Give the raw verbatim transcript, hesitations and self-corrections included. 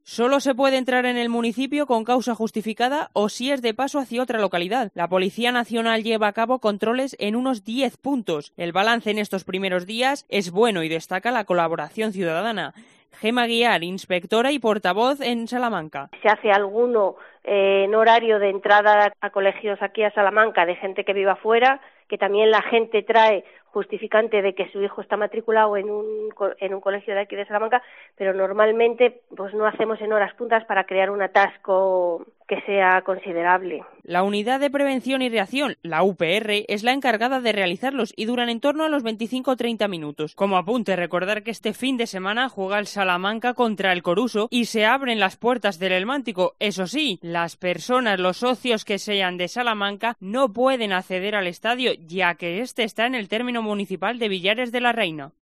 Solo se puede entrar en el municipio con causa justificada o si es de paso hacia otra localidad. La Policía Nacional lleva a cabo controles en unos diez puntos. El balance en estos primeros días es bueno y destaca la colaboración ciudadana. Gema Guiar, inspectora y portavoz en Salamanca. Se hace alguno eh, en horario de entrada a colegios aquí a Salamanca de gente que viva fuera, que también la gente trae justificante de que su hijo está matriculado en un, en un colegio de aquí de Salamanca, pero normalmente pues no hacemos en horas puntas para crear un atasco que sea considerable. La Unidad de Prevención y Reacción, la U P R, es la encargada de realizarlos y duran en torno a los veinticinco o treinta minutos. Como apunte, recordar que este fin de semana juega el Salamanca contra el Coruso y se abren las puertas del Elmántico. Eso sí, las personas, los socios que sean de Salamanca no pueden acceder al estadio, ya que este está en el término municipal de Villares de la Reina.